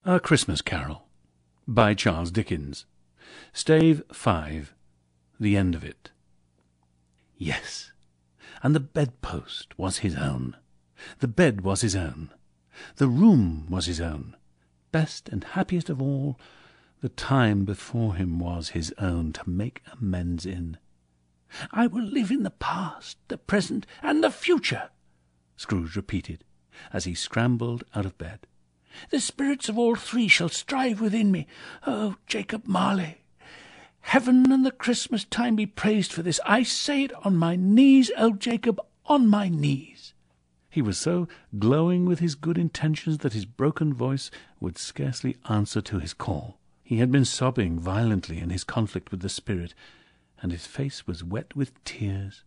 A Christmas Carol by Charles Dickens. Stave 5. The end of it. Yes, and the bedpost was his own. The bed was his own. The room was his own. Best and happiest of all, the time before him was his own to make amends in. "I will live in the past, the present, and the future," Scrooge repeated, as he scrambled out of bed. "The spirits of all three shall strive within me. Oh, Jacob Marley! Heaven and the Christmas time be praised for this. I say it on my knees, oh Jacob, on my knees." He was so glowing with his good intentions that his broken voice would scarcely answer to his call. He had been sobbing violently in his conflict with the spirit, and his face was wet with tears.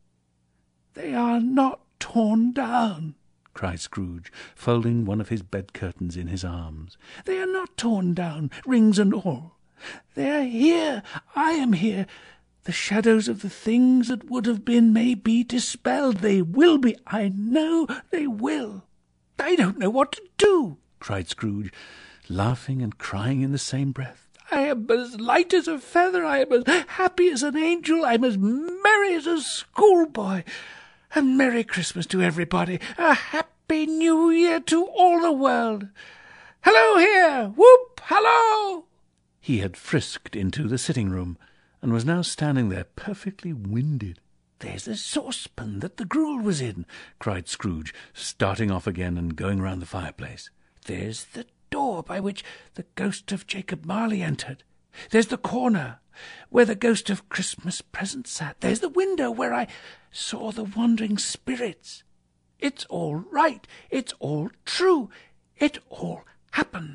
"They are not torn down," cried Scrooge, folding one of his bed-curtains in his arms. "They are not torn down, rings and all. They are here. I am here. The shadows of the things that would have been may be dispelled. They will be. I know they will." "I don't know what to do," cried Scrooge, laughing and crying in the same breath. "I am as light as a feather. I am as happy as an angel. I am as merry as a schoolboy. A Merry Christmas to everybody. A Happy New Year to all the world. Hello here! Whoop! Hello!" He had frisked into the sitting-room, and was now standing there perfectly winded. "There's the saucepan that the gruel was in," cried Scrooge, starting off again and going round the fireplace. "There's the door by which the ghost of Jacob Marley entered. There's the corner where the ghost of Christmas Present sat. There's the window where I saw the wandering spirits. It's all right. It's all true. It all happened.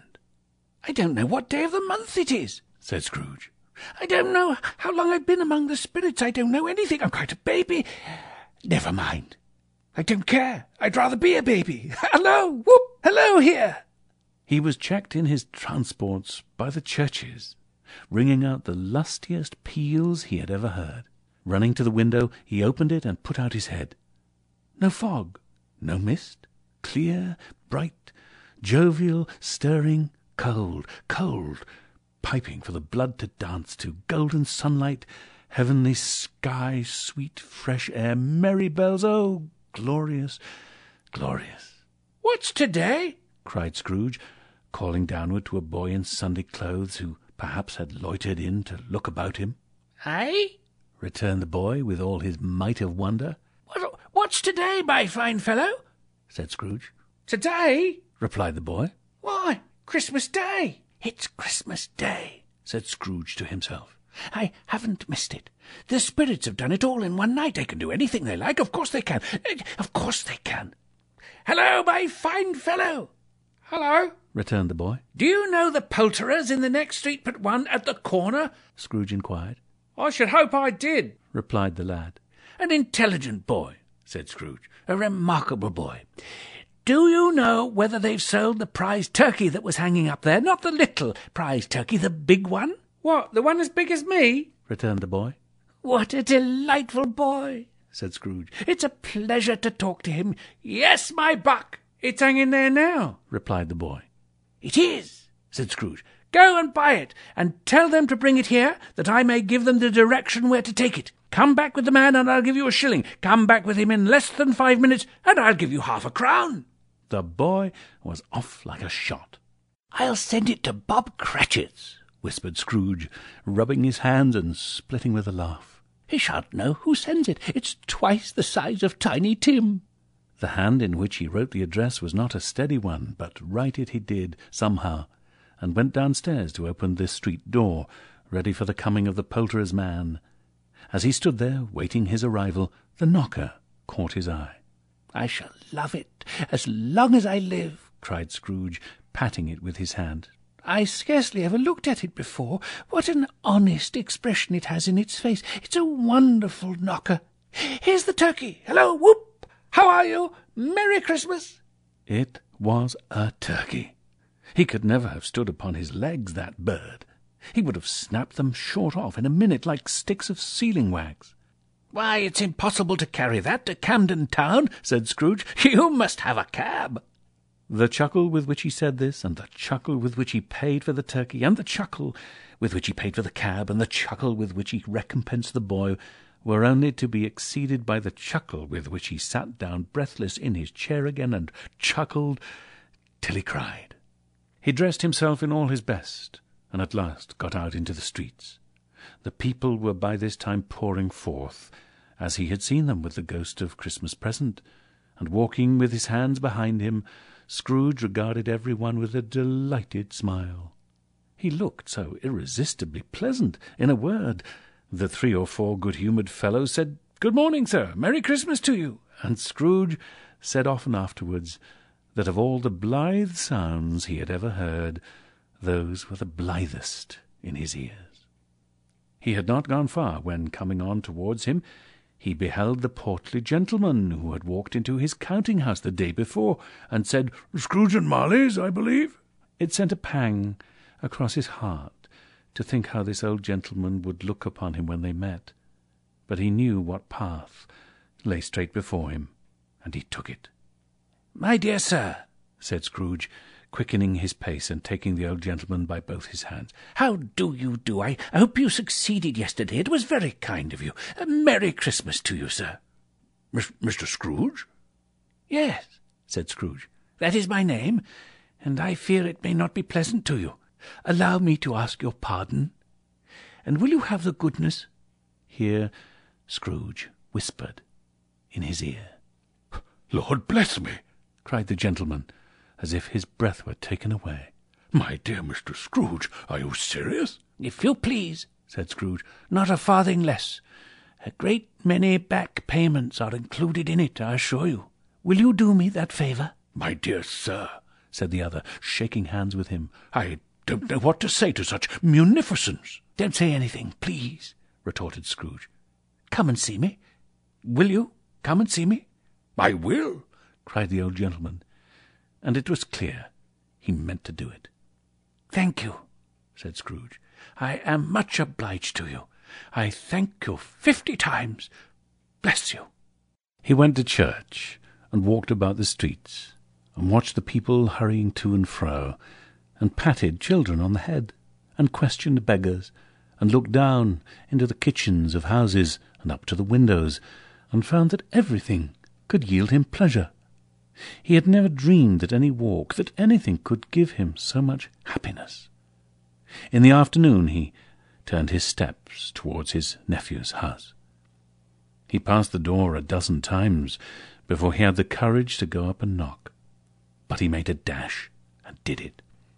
I don't know what day of the month it is," said Scrooge. "I don't know how long I've been among the spirits. I don't know anything. I'm quite a baby. Never mind. I don't care. I'd rather be a baby. Hello! Whoop! Hello here!" He was checked in his transports by the churches, ringing out the lustiest peals he had ever heard. Running to the window, he opened it and put out his head. No fog, no mist, clear, bright, jovial, stirring, cold, cold, piping for the blood to dance to, golden sunlight, heavenly sky, sweet fresh air, merry bells, oh, glorious, glorious. "What's today?" cried Scrooge, calling downward to a boy in Sunday clothes who perhaps had loitered in to look about him. "Aye?" returned the boy with all his might of wonder. "What's today, my fine fellow?" said Scrooge. "Today?" replied the boy. "Why, Christmas Day." "It's Christmas Day," said Scrooge to himself. "I haven't missed it. The spirits have done it all in one night. They can do anything they like. Of course they can. Of course they can. Hello, my fine fellow." "Hello," returned the boy. "Do you know the poulterers in the next street but one at the corner?" Scrooge inquired. "I should hope I did," replied the lad. "An intelligent boy," said Scrooge. "A remarkable boy. Do you know whether they've sold the prize turkey that was hanging up there? Not the little prize turkey, the big one." "What, the one as big as me?" returned the boy. "What a delightful boy," said Scrooge. "It's a pleasure to talk to him. Yes, my buck." "It's hanging there now," replied the boy. "It is," said Scrooge. "Go and buy it, and tell them to bring it here, that I may give them the direction where to take it. Come back with the man, and I'll give you a shilling. Come back with him in less than 5 minutes, and I'll give you half a crown." The boy was off like a shot. "I'll send it to Bob Cratchit's," whispered Scrooge, rubbing his hands and splitting with a laugh. "He shan't know who sends it. It's twice the size of Tiny Tim." The hand in which he wrote the address was not a steady one, but write it he did, somehow, and went downstairs to open the street door, ready for the coming of the poulterer's man. As he stood there, waiting his arrival, the knocker caught his eye. "I shall love it as long as I live," cried Scrooge, patting it with his hand. "I scarcely ever looked at it before. What an honest expression it has in its face. It's a wonderful knocker. Here's the turkey. Hello, whoop! How are you? Merry Christmas." It was a turkey. He could never have stood upon his legs, that bird. He would have snapped them short off in a minute like sticks of sealing-wax. "Why, it's impossible to carry that to Camden Town," said Scrooge. "You must have a cab." The chuckle with which he said this, and the chuckle with which he paid for the turkey, and the chuckle with which he paid for the cab, and the chuckle with which he recompensed the boy, were only to be exceeded by the chuckle with which he sat down breathless in his chair again, and chuckled till he cried. He dressed himself in all his best, and at last got out into the streets. The people were by this time pouring forth, as he had seen them with the ghost of Christmas present, and walking with his hands behind him, Scrooge regarded every one with a delighted smile. He looked so irresistibly pleasant. In a word, the 3 or 4 good-humoured fellows said, "Good morning, sir. Merry Christmas to you." And Scrooge said often afterwards that of all the blithe sounds he had ever heard, those were the blithest in his ears. He had not gone far when, coming on towards him, he beheld the portly gentleman who had walked into his counting-house the day before, and said, "Scrooge and Marley's, I believe." It sent a pang across his heart to think how this old gentleman would look upon him when they met, but he knew what path lay straight before him, and he took it. "My dear sir," said Scrooge, quickening his pace and taking the old gentleman by both his hands, "how do you do? I hope you succeeded yesterday. It was very kind of you. A Merry Christmas to you, sir." "Mr. Scrooge?" "Yes," said Scrooge. "That is my name, and I fear it may not be pleasant to you. Allow me to ask your pardon. And will you have the goodness—" Here Scrooge whispered in his ear. "Lord bless me!" cried the gentleman, as if his breath were taken away. "My dear Mr. Scrooge, are you serious?" "If you please," said Scrooge, "not a farthing less. A great many back payments are included in it, I assure you. Will you do me that favour?" "My dear sir," said the other, shaking hands with him, "I don't know what to say to such munificence." "Don't say anything, please," retorted Scrooge. "Come and see me. Will you come and see me?" "I will," cried the old gentleman, and it was clear he meant to do it. "Thank you," said Scrooge. "I am much obliged to you. I thank you 50 times. Bless you." He went to church, and walked about the streets, and watched the people hurrying to and fro, and patted children on the head, and questioned beggars, and looked down into the kitchens of houses, and up to the windows, and found that everything could yield him pleasure. He had never dreamed that any walk, that anything could give him so much happiness. In the afternoon he turned his steps towards his nephew's house. He passed the door a dozen times before he had the courage to go up and knock, but he made a dash and did it.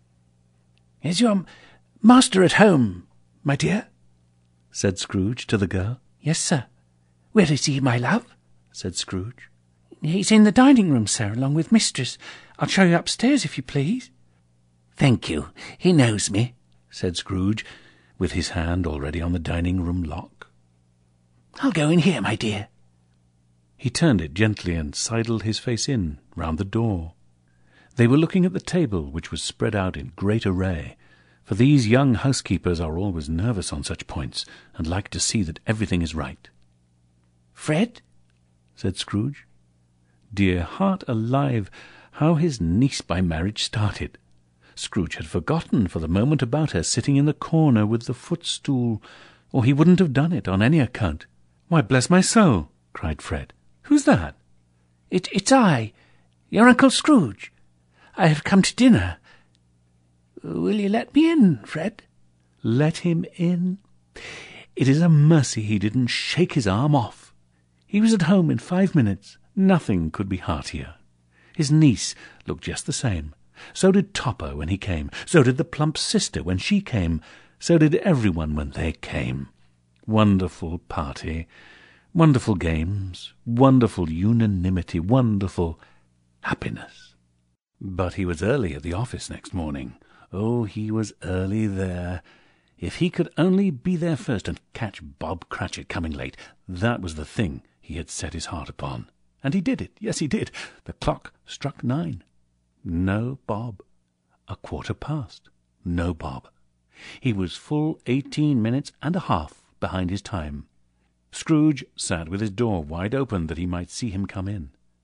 "Is your master at home, my dear?" said Scrooge to the girl. "Yes, sir." "Where is he, my love?" said Scrooge. "He's in the dining-room, sir, along with mistress. I'll show you upstairs, if you please." "Thank you. He knows me," said Scrooge, with his hand already on the dining-room lock. "I'll go in here, my dear." He turned it gently and sidled his face in round the door. They were looking at the table, which was spread out in great array, for these young housekeepers are always nervous on such points, and like to see that everything is right. "Fred?" said Scrooge. Dear heart alive, how his niece by marriage started! Scrooge had forgotten for the moment about her sitting in the corner with the footstool, or he wouldn't have done it on any account. "Why, bless my soul!" cried Fred. "Who's that?" It's I, your Uncle Scrooge. I have come to dinner. Will you let me in, Fred?" Let him in? It is a mercy he didn't shake his arm off. He was at home in 5 minutes. Nothing could be heartier. His niece looked just the same. So did Topper when he came. So did the plump sister when she came. So did everyone when they came. Wonderful party, wonderful games, wonderful unanimity, wonderful happiness. But he was early at the office next morning. Oh, he was early there. If he could only be there first and catch Bob Cratchit coming late, that was the thing he had set his heart upon. And he did it. Yes, he did. The clock struck 9. No Bob. 1/4 past. No Bob. He was full 18 minutes and a half behind his time. Scrooge sat with his door wide open that he might see him come in.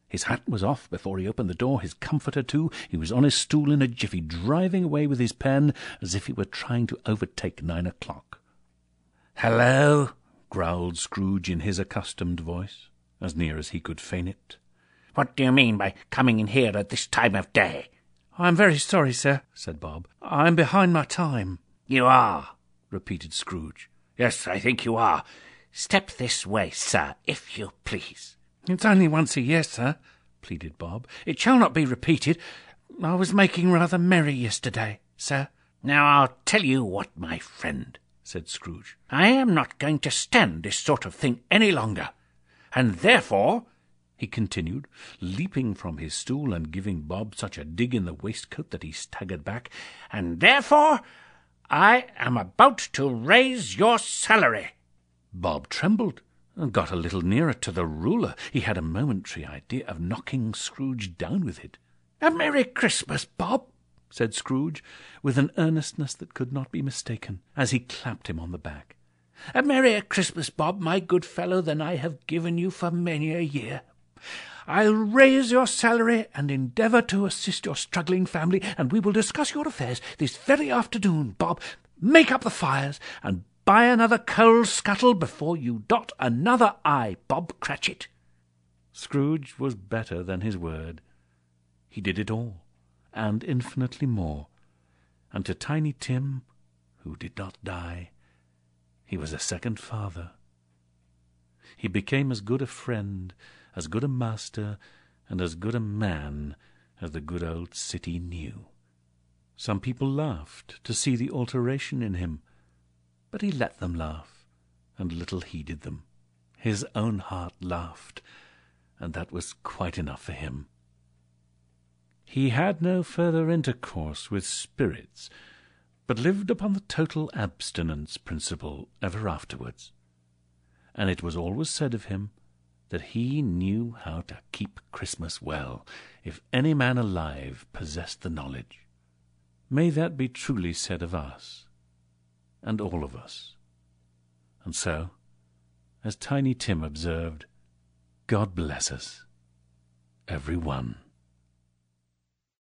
His hat was off before he opened the door, his comforter too. He was on his stool in a jiffy, driving away with his pen as if he were trying to overtake 9 o'clock. "Hello," growled Scrooge in his accustomed voice, as near as he could feign it. "What do you mean by coming in here at this time of day?" "I'm very sorry, sir," said Bob. "I'm behind my time." "You are," repeated Scrooge. "Yes, I think you are. Step this way, sir, if you please." "It's only once a year, sir," pleaded Bob. "It shall not be repeated. I was making rather merry yesterday, sir." "Now I'll tell you what, my friend," said Scrooge. "I am not going to stand this sort of thing any longer. And therefore," he continued, leaping from his stool and giving Bob such a dig in the waistcoat that he staggered back, "and therefore I am about to raise your salary." Bob trembled and got a little nearer to the ruler. He had a momentary idea of knocking Scrooge down with it. "A Merry Christmas, Bob," said Scrooge, with an earnestness that could not be mistaken, as he clapped him on the back. "A merrier Christmas, Bob, my good fellow, than I have given you for many a year. I'll raise your salary and endeavour to assist your struggling family, and we will discuss your affairs this very afternoon, Bob. Make up the fires, and buy another coal scuttle before you dot another I, Bob Cratchit." Scrooge was better than his word. He did it all, and infinitely more, and to Tiny Tim, who did not die, he was a second father. He became as good a friend, as good a master, and as good a man as the good old city knew. Some people laughed to see the alteration in him, but he let them laugh, and little heeded them. His own heart laughed, and that was quite enough for him. He had no further intercourse with spirits, but lived upon the total abstinence principle ever afterwards, and it was always said of him that he knew how to keep Christmas well, if any man alive possessed the knowledge. May that be truly said of us, and all of us. And so, as Tiny Tim observed, God bless us, every one.